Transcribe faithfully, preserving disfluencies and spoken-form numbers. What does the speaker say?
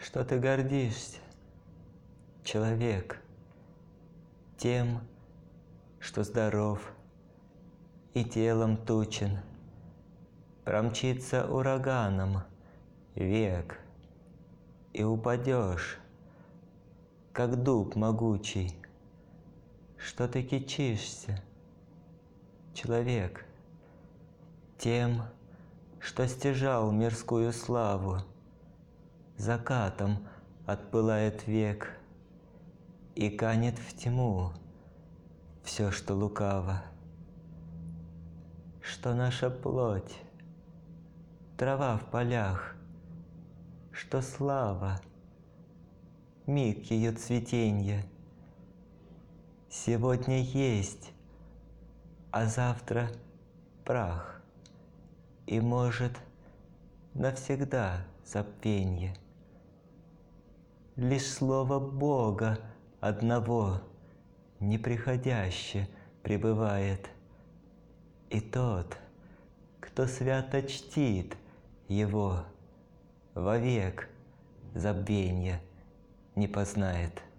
что ты гордишься, человек, тем, что здоров и телом тучен, промчится ураганом век, и упадешь, как дуб могучий, что ты кичишься, человек, тем, что стяжал мирскую славу, закатом отпылает век, и канет в тьму все, что лукаво, что наша плоть, трава в полях, что слава, миг ее цветенья, сегодня есть, а завтра прах, и, может, навсегда забвенье. Лишь слово Бога одного неприходяще пребывает, и тот, кто свято чтит его, вовек забвенья не познает.